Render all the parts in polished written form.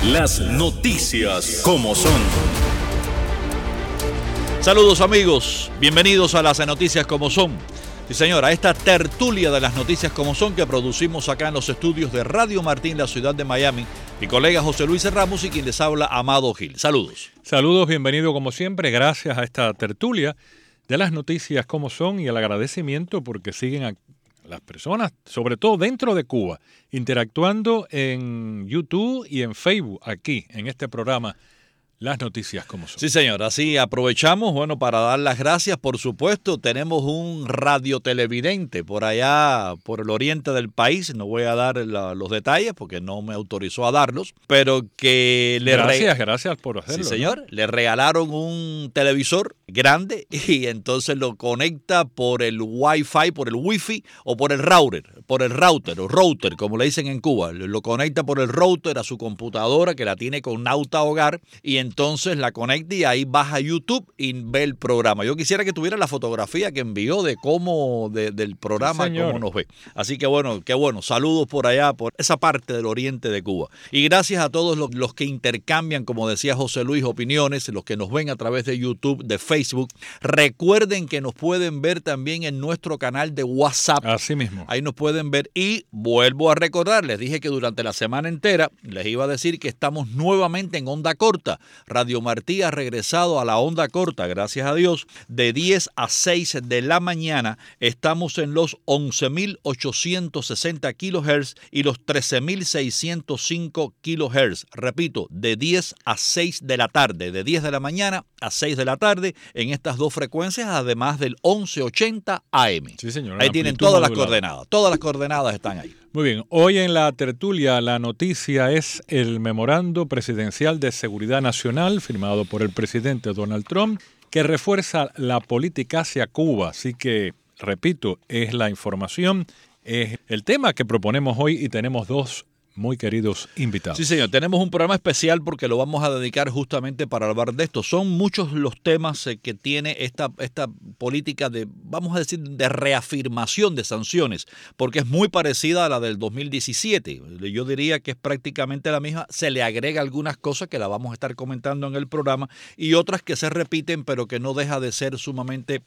Las noticias como son. Saludos amigos, bienvenidos a las noticias como son. Sí señor, a esta tertulia de las noticias como son que producimos acá en los estudios de Radio Martín, la ciudad de Miami. Mi colega José Luis Ramos y quien les habla, Amado Gil. Saludos. Saludos, bienvenido como siempre, gracias a esta tertulia de las noticias como son y el agradecimiento porque siguen a las personas, sobre todo dentro de Cuba, interactuando en YouTube y en Facebook, aquí, en este programa, Las Noticias como son. Sí, señor. Así aprovechamos, para dar las gracias. Por supuesto, tenemos un radiotelevidente por allá, por el oriente del país. No voy a dar los detalles porque no me autorizó a darlos, pero que le... Gracias por hacerlo. Sí, señor. ¿No? Le regalaron un televisor grande y entonces lo conecta por el Wi-Fi, por el Wi-Fi o por el router, como le dicen en Cuba. Lo conecta por el router a su computadora que la tiene con Nauta Hogar y entonces la conecta y ahí baja YouTube y ve el programa. Yo quisiera que tuviera la fotografía que envió de cómo, del programa, sí, cómo nos ve. Así que qué bueno. Saludos por allá, por esa parte del oriente de Cuba. Y gracias a todos los que intercambian, como decía José Luis, opiniones, los que nos ven a través de YouTube, de Facebook. Recuerden que nos pueden ver también en nuestro canal de WhatsApp. Así mismo. Ahí nos pueden ver y vuelvo a recordar, les dije que durante la semana entera les iba a decir que estamos nuevamente en onda corta. Radio Martí ha regresado a la onda corta, gracias a Dios, de 10 a 6 de la mañana. Estamos en los 11.860 kHz y los 13.605 kHz. Repito, de 10 a 6 de la tarde, de 10 de la mañana a 6 de la tarde en estas dos frecuencias, además del 1180 AM. Sí, señor. Ahí tienen todas las coordenadas. Todas las coordenadas están ahí. Muy bien, hoy en la tertulia la noticia es el memorando presidencial de seguridad nacional firmado por el presidente Donald Trump que refuerza la política hacia Cuba. Así que, repito, es la información, es el tema que proponemos hoy y tenemos dos muy queridos invitados. Sí, señor. Tenemos un programa especial porque lo vamos a dedicar justamente para hablar de esto. Son muchos los temas que tiene esta política de, vamos a decir, de reafirmación de sanciones, porque es muy parecida a la del 2017. Yo diría que es prácticamente la misma. Se le agrega algunas cosas que la vamos a estar comentando en el programa y otras que se repiten, pero que no deja de ser sumamente,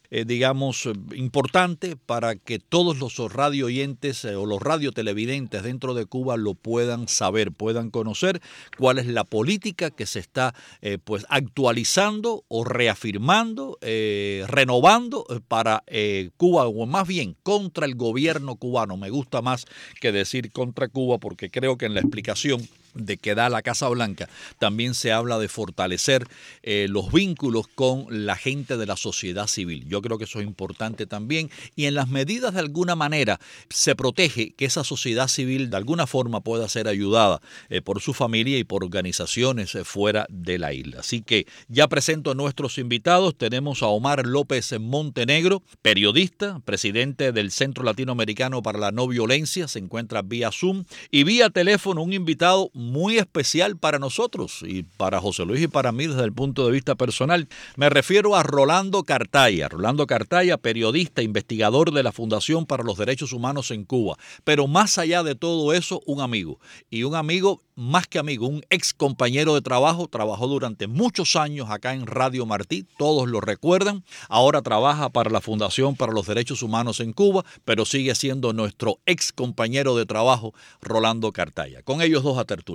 importante para que todos los radio oyentes o los radiotelevidentes dentro de Cuba lo puedan saber, puedan conocer cuál es la política que se está actualizando o reafirmando, renovando para Cuba, o más bien contra el gobierno cubano. Me gusta más que decir contra Cuba porque creo que en la explicación de que da la Casa Blanca también se habla de fortalecer los vínculos con la gente de la sociedad civil. Yo creo que eso es importante también y en las medidas de alguna manera se protege que esa sociedad civil de alguna forma pueda ser ayudada por su familia y por organizaciones fuera de la isla. Así que ya presento a nuestros invitados. Tenemos a Omar López Montenegro, periodista, presidente del Centro Latinoamericano para la No Violencia, se encuentra vía Zoom y vía teléfono un invitado muy especial para nosotros y para José Luis y para mí desde el punto de vista personal. Me refiero a Rolando Cartaya. Rolando Cartaya, periodista, investigador de la Fundación para los Derechos Humanos en Cuba. Pero más allá de todo eso, un amigo. Y un amigo, más que amigo, un ex compañero de trabajo. Trabajó durante muchos años acá en Radio Martí, todos lo recuerdan. Ahora trabaja para la Fundación para los Derechos Humanos en Cuba, pero sigue siendo nuestro ex compañero de trabajo, Rolando Cartaya. Con ellos dos a tertulia.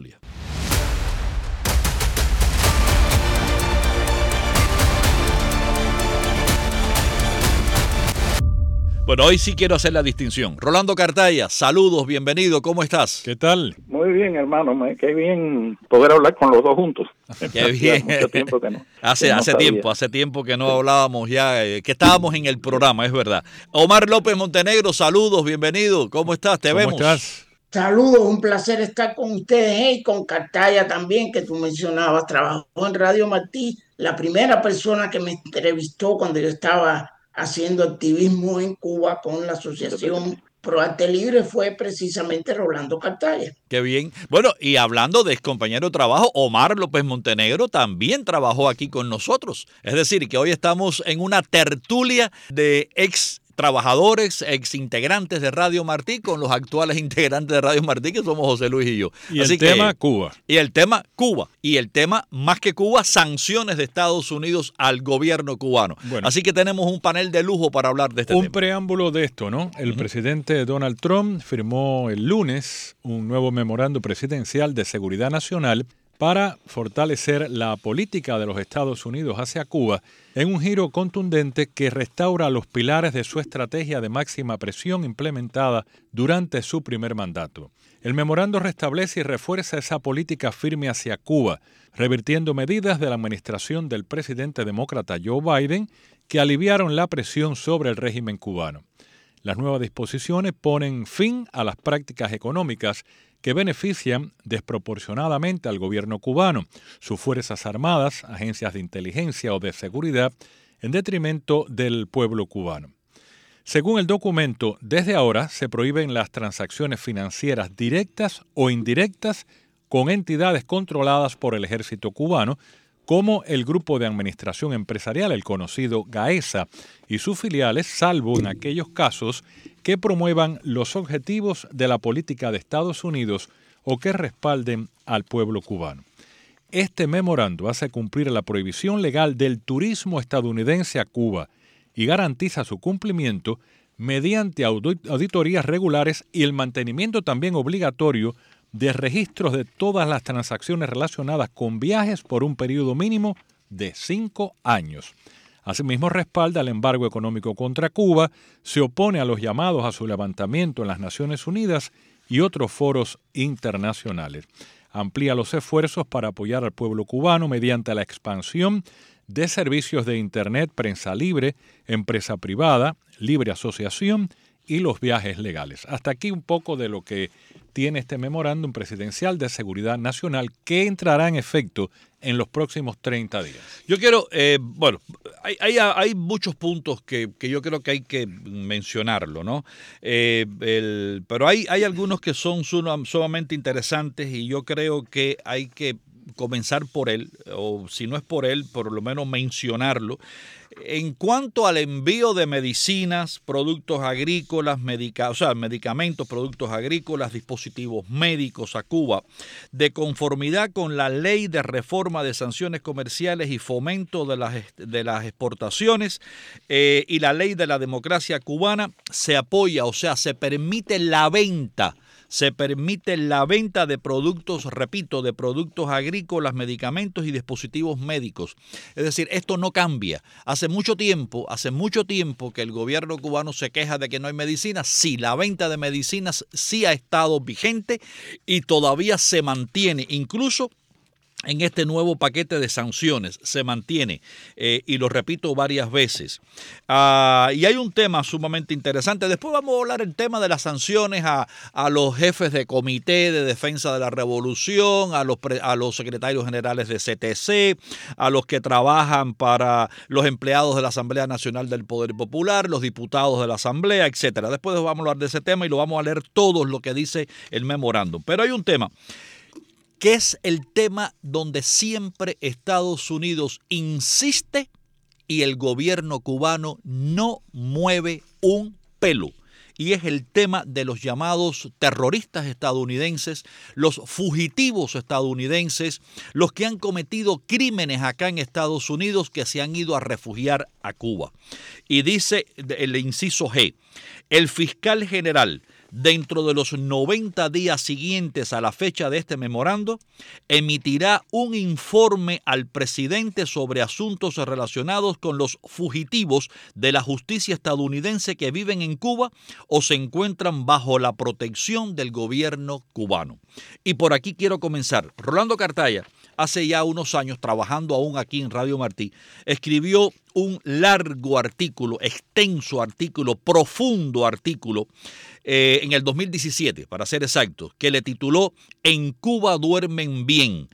Bueno, hoy sí quiero hacer la distinción. Rolando Cartaya, saludos, bienvenido, ¿cómo estás? ¿Qué tal? Muy bien, hermano, qué bien poder hablar con los dos juntos. Qué bien. Mucho tiempo que no. Hace tiempo que no hablábamos ya, que estábamos en el programa, es verdad. Omar López Montenegro, saludos, bienvenido, ¿cómo estás? Te vemos. ¿Cómo estás? Saludos, un placer estar con ustedes y con Cartaya también, que tú mencionabas. Trabajó en Radio Martí, la primera persona que me entrevistó cuando yo estaba haciendo activismo en Cuba con la asociación Pro Arte Libre fue precisamente Rolando Cartaya. Qué bien. Bueno, y hablando de ex compañero de trabajo, Omar López Montenegro también trabajó aquí con nosotros. Es decir, que hoy estamos en una tertulia de ex trabajadores, exintegrantes de Radio Martí, con los actuales integrantes de Radio Martí, que somos José Luis y yo. Y el tema Cuba. Y el tema Cuba. Y el tema, más que Cuba, sanciones de Estados Unidos al gobierno cubano. Bueno, así que tenemos un panel de lujo para hablar de este tema. Un preámbulo de esto, ¿no? El presidente Donald Trump firmó el lunes un nuevo memorando presidencial de seguridad nacional para fortalecer la política de los Estados Unidos hacia Cuba en un giro contundente que restaura los pilares de su estrategia de máxima presión implementada durante su primer mandato. El memorando restablece y refuerza esa política firme hacia Cuba, revirtiendo medidas de la administración del presidente demócrata Joe Biden que aliviaron la presión sobre el régimen cubano. Las nuevas disposiciones ponen fin a las prácticas económicas que benefician desproporcionadamente al gobierno cubano, sus fuerzas armadas, agencias de inteligencia o de seguridad, en detrimento del pueblo cubano. Según el documento, desde ahora se prohíben las transacciones financieras directas o indirectas con entidades controladas por el ejército cubano, como el Grupo de Administración Empresarial, el conocido GAESA, y sus filiales, salvo en aquellos casos que promuevan los objetivos de la política de Estados Unidos o que respalden al pueblo cubano. Este memorando hace cumplir la prohibición legal del turismo estadounidense a Cuba y garantiza su cumplimiento mediante auditorías regulares y el mantenimiento también obligatorio de registros de todas las transacciones relacionadas con viajes por un periodo mínimo de 5 años. Asimismo, respalda el embargo económico contra Cuba, se opone a los llamados a su levantamiento en las Naciones Unidas y otros foros internacionales. Amplía los esfuerzos para apoyar al pueblo cubano mediante la expansión de servicios de Internet, prensa libre, empresa privada, libre asociación y los viajes legales. Hasta aquí un poco de lo que tiene este memorándum presidencial de seguridad nacional que entrará en efecto en los próximos 30 días. Yo quiero, hay muchos puntos que yo creo que hay que mencionarlo, ¿no? Pero hay algunos que son sumamente interesantes y yo creo que hay que comenzar por él, o si no es por él, por lo menos mencionarlo. En cuanto al envío de medicinas, productos agrícolas, medicamentos, productos agrícolas, dispositivos médicos a Cuba, de conformidad con la Ley de Reforma de Sanciones Comerciales y Fomento de las Exportaciones y la Ley de la Democracia Cubana, se apoya, o sea, se permite la venta de productos, repito, de productos agrícolas, medicamentos y dispositivos médicos. Es decir, esto no cambia. Hace mucho tiempo que el gobierno cubano se queja de que no hay medicinas. Sí, la venta de medicinas sí ha estado vigente y todavía se mantiene, incluso en este nuevo paquete de sanciones se mantiene, y lo repito varias veces. Y hay un tema sumamente interesante. Después vamos a hablar el tema de las sanciones a los jefes de Comité de Defensa de la Revolución, a los secretarios generales de CTC, a los que trabajan para los empleados de la Asamblea Nacional del Poder Popular, los diputados de la Asamblea, etcétera. Después vamos a hablar de ese tema y lo vamos a leer todo lo que dice el memorándum. Pero hay un tema que es el tema donde siempre Estados Unidos insiste y el gobierno cubano no mueve un pelo. Y es el tema de los llamados terroristas estadounidenses, los fugitivos estadounidenses, los que han cometido crímenes acá en Estados Unidos que se han ido a refugiar a Cuba. Y dice el inciso G, el fiscal general, dentro de los 90 días siguientes a la fecha de este memorando, emitirá un informe al presidente sobre asuntos relacionados con los fugitivos de la justicia estadounidense que viven en Cuba o se encuentran bajo la protección del gobierno cubano. Y por aquí quiero comenzar. Rolando Cartaya, hace ya unos años, trabajando aún aquí en Radio Martí, escribió un largo artículo, extenso artículo, profundo artículo, en el 2017, para ser exactos, que le tituló En Cuba duermen bien.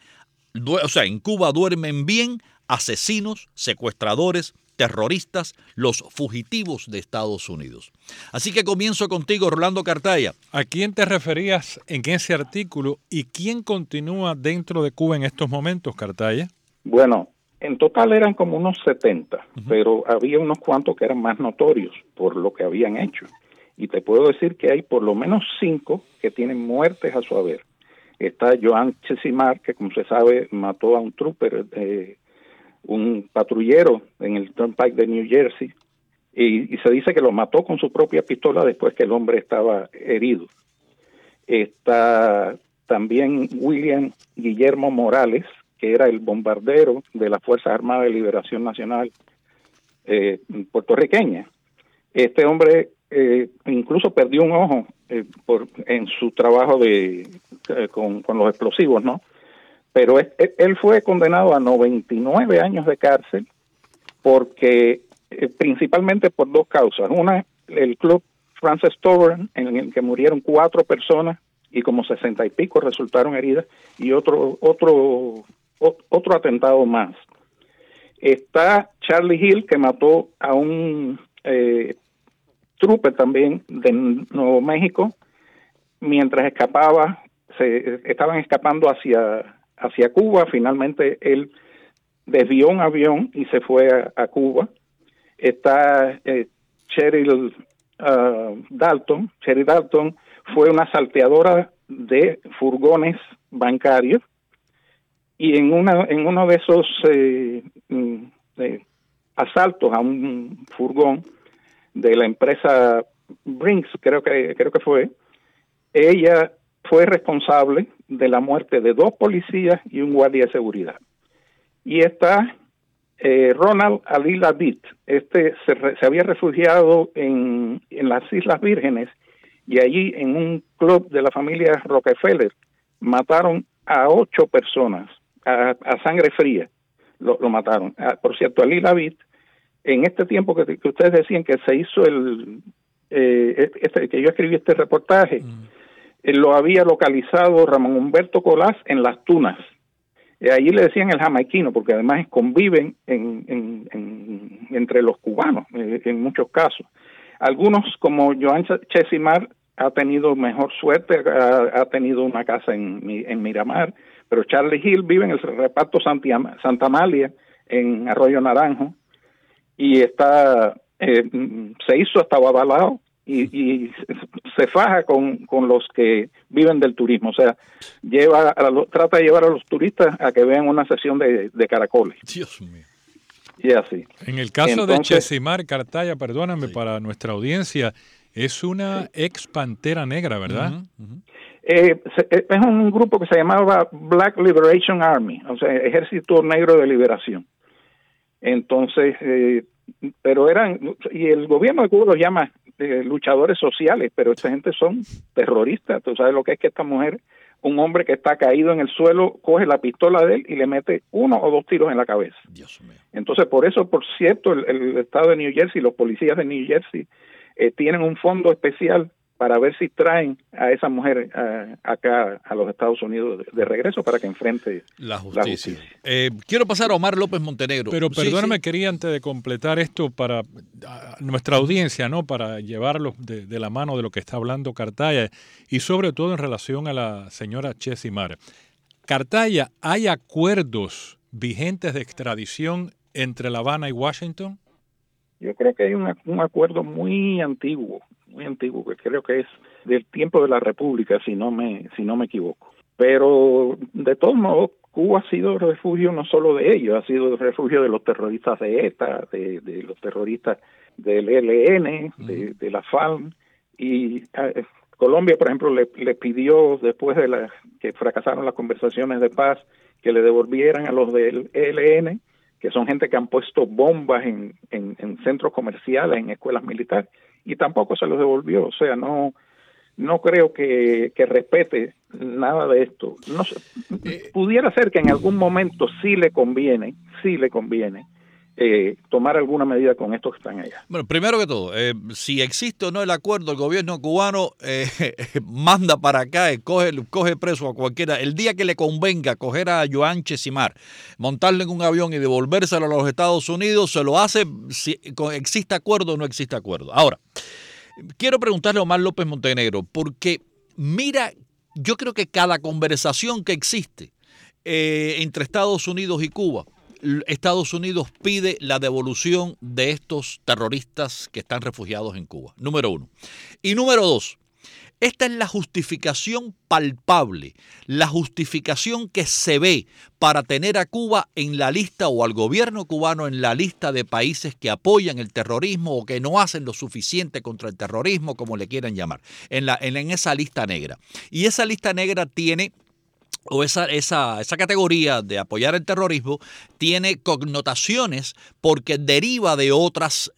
En Cuba duermen bien asesinos, secuestradores, terroristas, los fugitivos de Estados Unidos. Así que comienzo contigo, Rolando Cartaya. ¿A quién te referías en ese artículo y quién continúa dentro de Cuba en estos momentos, Cartaya? Bueno, En total eran como unos 70, pero había unos cuantos que eran más notorios por lo que habían hecho. Y te puedo decir que hay por lo menos 5 que tienen muertes a su haber. Está Joan Chesimard, que como se sabe mató a un trooper, un patrullero en el Turnpike de New Jersey, y se dice que lo mató con su propia pistola después que el hombre estaba herido. Está también William Guillermo Morales, que era el bombardero de las Fuerzas Armadas de Liberación Nacional puertorriqueña. Este hombre incluso perdió un ojo en su trabajo con los explosivos, ¿no? Pero él fue condenado a 99 años de cárcel porque principalmente por 2 causas. Una, el club Frances Tavern, en el que murieron 4 personas y como 60 y pico resultaron heridas, y otro atentado más. Está Charlie Hill, que mató a un trooper también de Nuevo México mientras estaban escapando hacia Cuba. Finalmente él desvió un avión y se fue a Cuba. Está Cheryl Dalton. Cheryl Dalton fue una salteadora de furgones bancarios, y en uno de esos asaltos a un furgón de la empresa Brinks, creo que fue, ella fue responsable de la muerte de 2 policías y un guardia de seguridad. Y está Ronald Ali Lavid. Se había refugiado en las Islas Vírgenes, y allí en un club de la familia Rockefeller mataron a 8 personas a sangre fría. Lo mataron. Por cierto, Ali Lavid, en este tiempo que ustedes decían que se hizo que yo escribí este reportaje, lo había localizado Ramón Humberto Colás en Las Tunas. Allí le decían el jamaiquino, porque además conviven entre los cubanos en muchos casos. Algunos, como Joan Chesimard, ha tenido mejor suerte, ha tenido una casa en Miramar, pero Charlie Hill vive en el reparto Santa Amalia, en Arroyo Naranjo, y se hizo hasta Babalao, y se faja con los que viven del turismo. O sea, trata de llevar a los turistas a que vean una sesión de caracoles. Dios mío. Y así. En el caso de Chesimard, Cartaya, perdóname, sí, para nuestra audiencia, es una ex Pantera Negra, ¿verdad? Es un grupo que se llamaba Black Liberation Army, o sea, Ejército Negro de Liberación. Entonces, pero y el gobierno de Cuba los llama luchadores sociales, pero esta gente son terroristas. Tú sabes lo que es que esta mujer, un hombre que está caído en el suelo, coge la pistola de él y le mete 1 o 2 tiros en la cabeza. Dios mío. Entonces, por eso, por cierto, el estado de New Jersey, los policías de New Jersey tienen un fondo especial para ver si traen a esa mujer acá a los Estados Unidos de regreso para que enfrente la justicia. Quiero pasar a Omar López Montenegro. Pero perdóname, quería antes de completar esto para nuestra audiencia, ¿no? Para llevarlos de la mano de lo que está hablando Cartaya, y sobre todo en relación a la señora Chesimard. Cartaya, ¿hay acuerdos vigentes de extradición entre La Habana y Washington? Yo creo que hay un acuerdo muy antiguo, que creo que es del tiempo de la República, si no me equivoco. Pero de todos modos, Cuba ha sido refugio no solo de ellos, ha sido refugio de los terroristas de ETA, de los terroristas del ELN, de la FARC, y Colombia, por ejemplo, le pidió, después de que fracasaron las conversaciones de paz, que le devolvieran a los del ELN, que son gente que han puesto bombas en centros comerciales, en escuelas militares, y tampoco se los devolvió. O sea, no creo que respete nada de esto. No sé, pudiera ser que en algún momento sí le conviene tomar alguna medida con estos que están allá. Bueno, primero que todo, si existe o no el acuerdo, el gobierno cubano manda para acá, coge preso a cualquiera. El día que le convenga coger a Joan Chesimard, montarle en un avión y devolvérselo a los Estados Unidos, se lo hace si existe acuerdo o no existe acuerdo. Ahora, quiero preguntarle a Omar López Montenegro, porque mira, yo creo que cada conversación que existe entre Estados Unidos y Cuba Estados Unidos pide la devolución de estos terroristas que están refugiados en Cuba. Número 1. Y número 2. Esta es la justificación palpable, la justificación que se ve para tener a Cuba en la lista o al gobierno cubano en la lista de países que apoyan el terrorismo o que no hacen lo suficiente contra el terrorismo, como le quieran llamar, en esa lista negra. Y esa lista negra tiene, o esa categoría de apoyar el terrorismo tiene connotaciones porque deriva de otras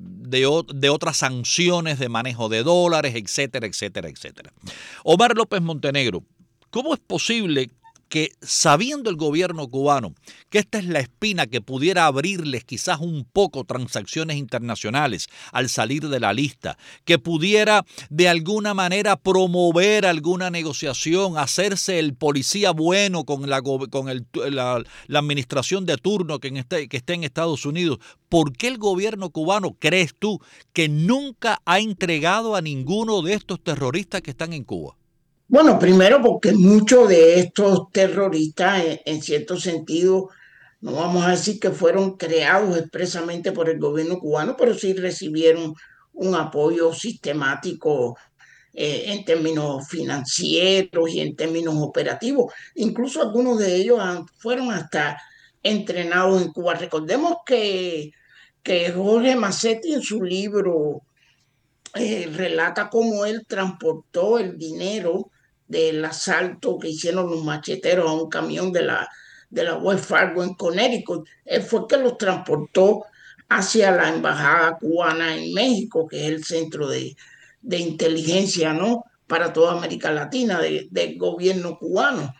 sanciones de manejo de dólares, etcétera, etcétera, etcétera. Omar López Montenegro, ¿cómo es posible que, sabiendo el gobierno cubano que esta es la espina que pudiera abrirles quizás un poco transacciones internacionales al salir de la lista, que pudiera de alguna manera promover alguna negociación, hacerse el policía bueno con la administración de turno que esté en Estados Unidos, ¿por qué el gobierno cubano, crees tú, que nunca ha entregado a ninguno de estos terroristas que están en Cuba? Bueno, primero porque muchos de estos terroristas, en cierto sentido, no vamos a decir que fueron creados expresamente por el gobierno cubano, pero sí recibieron un apoyo sistemático en términos financieros y en términos operativos. Incluso algunos de ellos fueron hasta entrenados en Cuba. Recordemos que Jorge Massetti en su libro relata cómo él transportó el dinero del asalto que hicieron los macheteros a un camión de la Wells Fargo en Connecticut. Él fue el que los transportó hacia la embajada cubana en México, que es el centro de inteligencia, ¿no?, para toda América Latina del gobierno cubano.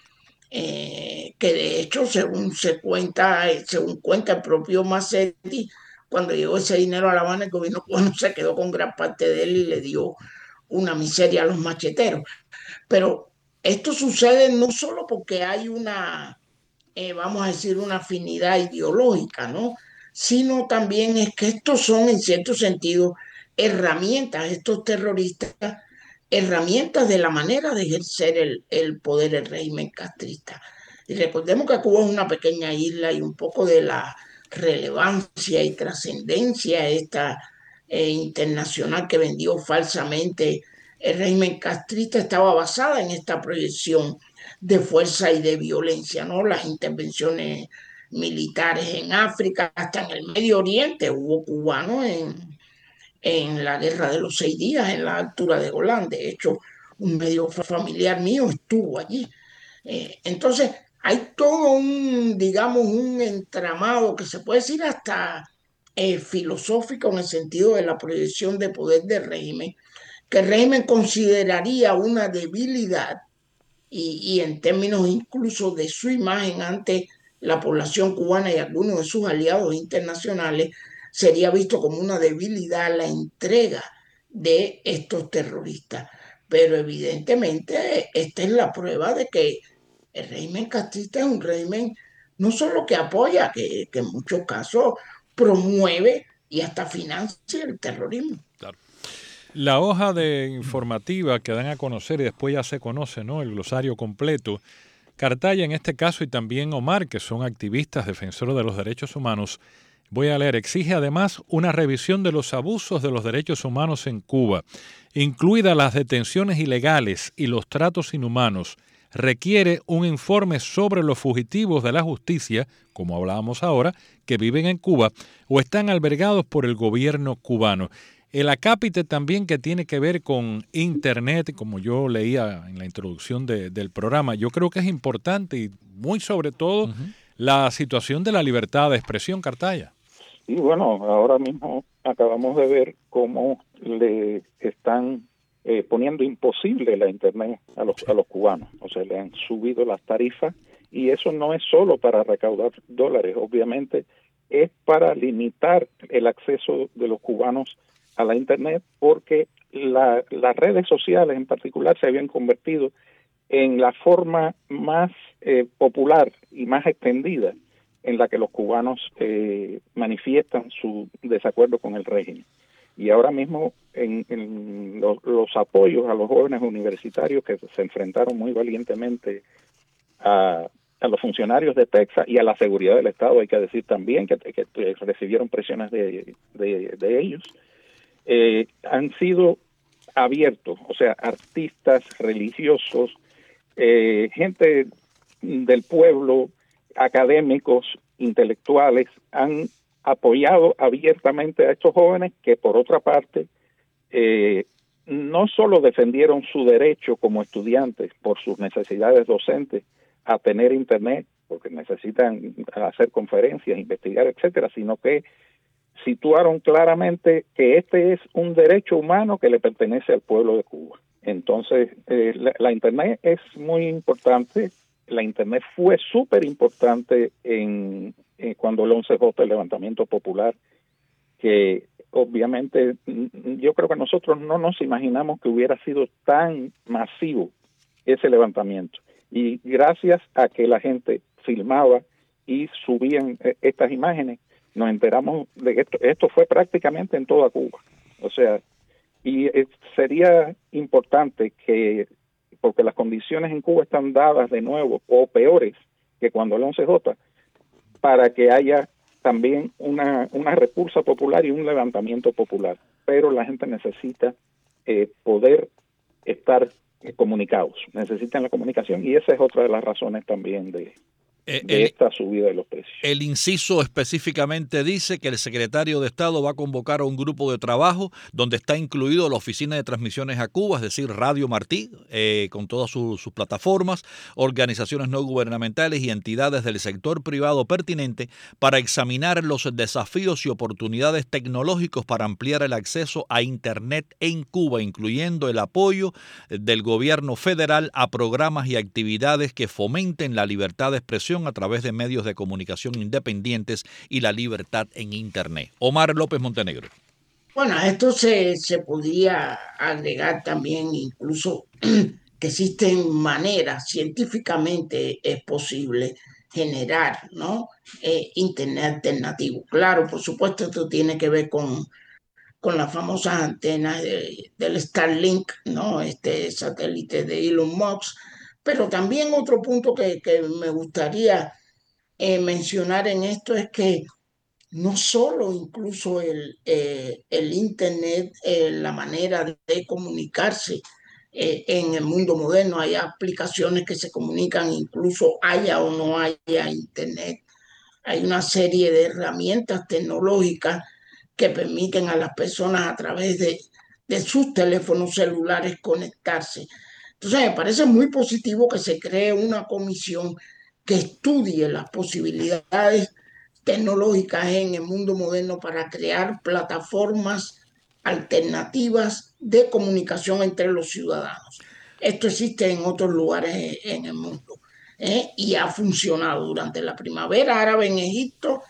Que de hecho, según cuenta el propio Massetti, cuando llegó ese dinero a La Habana, el gobierno cubano se quedó con gran parte de él y le dio una miseria a los macheteros. Pero esto sucede no solo porque hay vamos a decir, una afinidad ideológica, ¿no?, sino también es que estos son, en cierto sentido, herramientas, estos terroristas, herramientas de la manera de ejercer el poder del régimen castrista. Y recordemos que Cuba es una pequeña isla y un poco de la relevancia y trascendencia esta internacional que vendió falsamente el régimen castrista estaba basada en esta proyección de fuerza y de violencia, ¿no? Las intervenciones militares en África, hasta en el Medio Oriente, hubo cubanos en la Guerra de los 6 días, en la altura de Golán. De hecho, un medio familiar mío estuvo allí. Entonces, hay todo digamos, un entramado que se puede decir hasta filosófico en el sentido de la proyección de poder del régimen, que el régimen consideraría una debilidad y en términos incluso de su imagen ante la población cubana y algunos de sus aliados internacionales, sería visto como una debilidad la entrega de estos terroristas. Pero evidentemente esta es la prueba de que el régimen castrista es un régimen no solo que apoya, que en muchos casos promueve y hasta financia el terrorismo. Claro. La hoja de informativa que dan a conocer y después ya se conoce, ¿no?, el glosario completo. Cartaya en este caso y también Omar, que son activistas defensores de los derechos humanos, voy a leer, exige además una revisión de los abusos de los derechos humanos en Cuba, incluidas las detenciones ilegales y los tratos inhumanos. Requiere un informe sobre los fugitivos de la justicia, como hablábamos ahora, que viven en Cuba o están albergados por el gobierno cubano. El acápite también que tiene que ver con Internet, como yo leía en la introducción del programa, yo creo que es importante y muy sobre todo la situación de la libertad de expresión, Cartaya. Y bueno, ahora mismo acabamos de ver cómo le están poniendo imposible la Internet a los cubanos. O sea, le han subido las tarifas y eso no es solo para recaudar dólares, obviamente es para limitar el acceso de los cubanos a la Internet, porque las redes sociales en particular se habían convertido en la forma más popular y más extendida en la que los cubanos manifiestan su desacuerdo con el régimen. Y ahora mismo en los apoyos a los jóvenes universitarios que se enfrentaron muy valientemente a a los funcionarios de Texas y a la seguridad del Estado, hay que decir también que recibieron presiones de ellos, han sido abiertos, o sea, artistas, religiosos, gente del pueblo, académicos, intelectuales, han apoyado abiertamente a estos jóvenes que, por otra parte, no solo defendieron su derecho como estudiantes por sus necesidades docentes a tener internet, porque necesitan hacer conferencias, investigar, etcétera, sino que situaron claramente que este es un derecho humano que le pertenece al pueblo de Cuba. Entonces, la internet es muy importante. La internet fue súper importante cuando el 11J, el levantamiento popular, que obviamente yo creo que nosotros no nos imaginamos que hubiera sido tan masivo ese levantamiento. Y gracias a que la gente filmaba y subían estas imágenes, nos enteramos de que esto fue prácticamente en toda Cuba. O sea, y sería importante que, porque las condiciones en Cuba están dadas de nuevo, o peores que cuando el 11J, para que haya también una repulsa popular y un levantamiento popular. Pero la gente necesita poder estar comunicados, necesitan la comunicación, y esa es otra de las razones también de esta subida de los precios. El inciso específicamente dice que el secretario de Estado va a convocar a un grupo de trabajo donde está incluido la Oficina de Transmisiones a Cuba, es decir, Radio Martí, con todas sus plataformas, organizaciones no gubernamentales y entidades del sector privado pertinente para examinar los desafíos y oportunidades tecnológicos para ampliar el acceso a Internet en Cuba, incluyendo el apoyo del gobierno federal a programas y actividades que fomenten la libertad de expresión a través de medios de comunicación independientes y la libertad en Internet. Omar López Montenegro. Bueno, a esto se podría agregar también incluso que existen maneras, científicamente es posible generar, ¿no? Internet alternativo. Claro, por supuesto, esto tiene que ver con las famosas antenas del Starlink, ¿no? Este satélite de Elon Musk. Pero también otro punto que me gustaría mencionar en esto es que no solo incluso el Internet, la manera de comunicarse en el mundo moderno, hay aplicaciones que se comunican incluso haya o no haya Internet. Hay una serie de herramientas tecnológicas que permiten a las personas a través de sus teléfonos celulares conectarse. Entonces, me parece muy positivo que se cree una comisión que estudie las posibilidades tecnológicas en el mundo moderno para crear plataformas alternativas de comunicación entre los ciudadanos. Esto existe en otros lugares en el mundo y ha funcionado durante la primavera árabe en Egipto.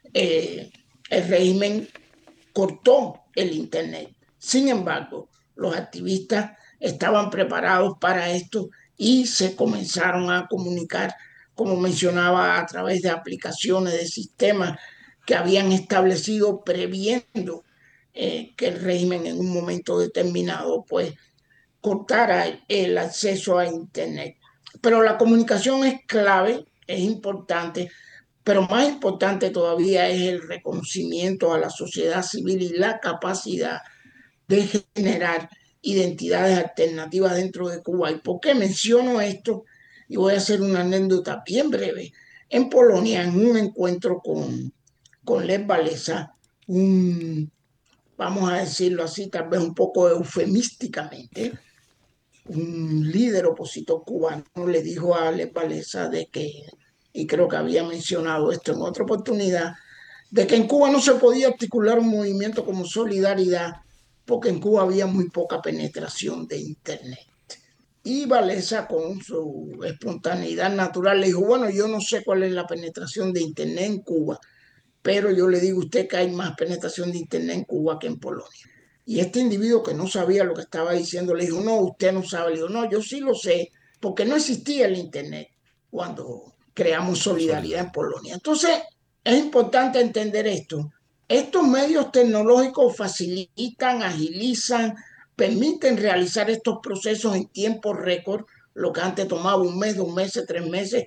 El régimen cortó el Internet. Sin embargo, los activistas estaban preparados para esto y se comenzaron a comunicar, como mencionaba, a través de aplicaciones, de sistemas que habían establecido previendo que el régimen en un momento determinado pues cortara el acceso a Internet. Pero la comunicación es clave, es importante, pero más importante todavía es el reconocimiento a la sociedad civil y la capacidad de generar identidades alternativas dentro de Cuba. ¿Y por qué menciono esto? Y voy a hacer una anécdota bien breve. En Polonia, en un encuentro con Lech Walesa, vamos a decirlo así, tal vez un poco eufemísticamente, un líder opositor cubano le dijo a Lech Walesa de que, y creo que había mencionado esto en otra oportunidad, de que en Cuba no se podía articular un movimiento como Solidaridad porque en Cuba había muy poca penetración de Internet. Y Walesa, con su espontaneidad natural, le dijo, bueno, yo no sé cuál es la penetración de Internet en Cuba, pero yo le digo a usted que hay más penetración de Internet en Cuba que en Polonia. Y este individuo que no sabía lo que estaba diciendo le dijo, no, usted no sabe. Le dijo, no, yo sí lo sé, porque no existía el Internet cuando creamos Solidaridad en Polonia. Entonces, es importante entender esto. Estos medios tecnológicos facilitan, agilizan, permiten realizar estos procesos en tiempo récord, lo que antes tomaba un mes, 2 meses, 3 meses,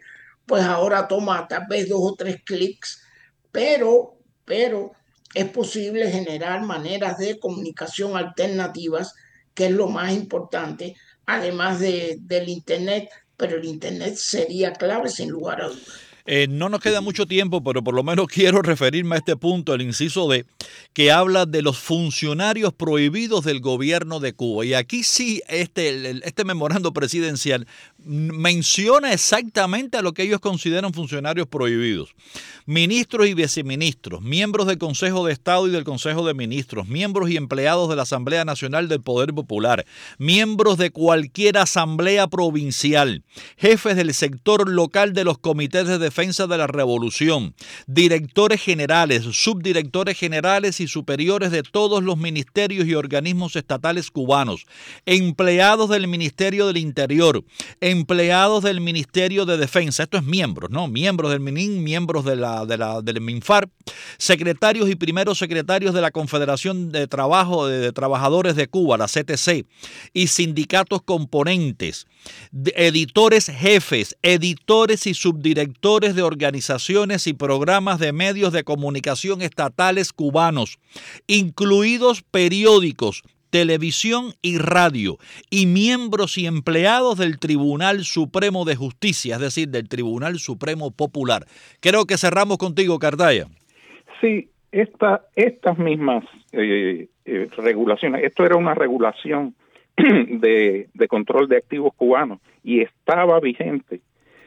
pues ahora toma tal vez 2 o 3 clics, pero es posible generar maneras de comunicación alternativas, que es lo más importante, además del Internet, pero el Internet sería clave sin lugar a dudas. No nos queda mucho tiempo, pero por lo menos quiero referirme a este punto, el inciso D, que habla de los funcionarios prohibidos del gobierno de Cuba. Y aquí sí, este memorando presidencial menciona exactamente a lo que ellos consideran funcionarios prohibidos. Ministros y viceministros, miembros del Consejo de Estado y del Consejo de Ministros, miembros y empleados de la Asamblea Nacional del Poder Popular, miembros de cualquier asamblea provincial, jefes del sector local de los comités de defensa de la revolución, directores generales, subdirectores generales y superiores de todos los ministerios y organismos estatales cubanos, empleados del Ministerio del Interior, empleados del Ministerio de Defensa, esto es miembros, ¿no? Miembros del MININ, miembros del MINFAR, secretarios y primeros secretarios de la Confederación de Trabajo de Trabajadores de Cuba, la CTC, y sindicatos componentes, editores jefes, editores y subdirectores de organizaciones y programas de medios de comunicación estatales cubanos, incluidos periódicos, televisión y radio, y miembros y empleados del Tribunal Supremo de Justicia, es decir, del Tribunal Supremo Popular. Creo que cerramos contigo, Cartaya. Sí, estas mismas regulaciones, esto era una regulación de control de activos cubanos y estaba vigente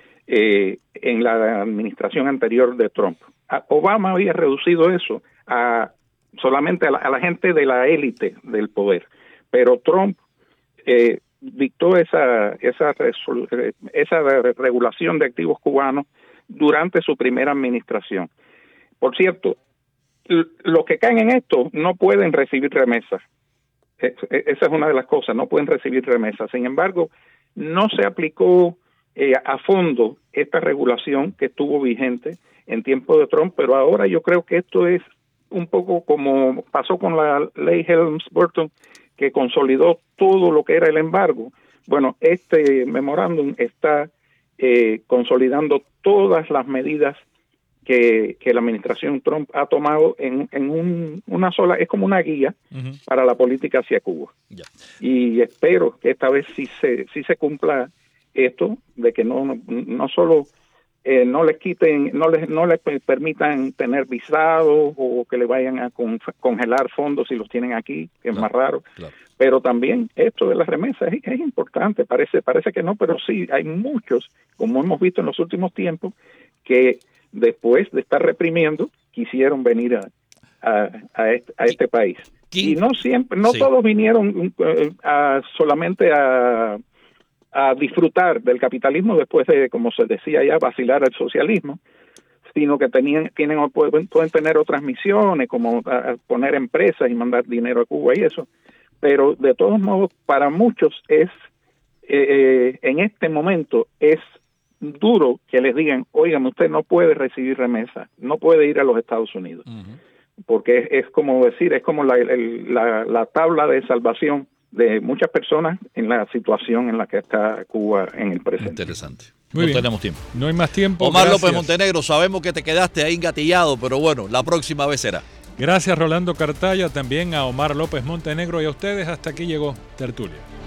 en la administración anterior de Trump. Obama había reducido eso solamente a la gente de la élite del poder, pero Trump dictó esa regulación de activos cubanos durante su primera administración. Por cierto, los que caen en esto no pueden recibir remesas. Esa es una de las cosas, no pueden recibir remesas. Sin embargo, no se aplicó a fondo esta regulación que estuvo vigente en tiempo de Trump, pero ahora yo creo que esto es un poco como pasó con la ley Helms-Burton, que consolidó todo lo que era el embargo. Bueno, este memorándum está consolidando todas las medidas que la administración Trump ha tomado en una sola, es como una guía para la política hacia Cuba. Yeah. Y espero que esta vez sí se cumpla esto, de que no solo no les quiten, no les permitan tener visados o que le vayan a congelar fondos si los tienen aquí, que es más raro. Claro. Pero también esto de las remesas es importante, parece que no, pero sí, hay muchos, como hemos visto en los últimos tiempos, que después de estar reprimiendo, quisieron venir a este país. Y no siempre, no todos vinieron solamente a disfrutar del capitalismo después de, como se decía ya, vacilar al socialismo, sino que pueden tener otras misiones, como poner empresas y mandar dinero a Cuba y eso. Pero de todos modos, para muchos en este momento es duro que les digan, oigan, usted no puede recibir remesa, no puede ir a los Estados Unidos, porque es como decir, es como la tabla de salvación de muchas personas en la situación en la que está Cuba en el presente. Interesante. Muy bien. Tenemos tiempo. No hay más tiempo. Omar Gracias. López Montenegro, sabemos que te quedaste ahí engatillado, pero bueno, la próxima vez será. Gracias, Rolando Cartaya, también a Omar López Montenegro y a ustedes. Hasta aquí llegó Tertulia.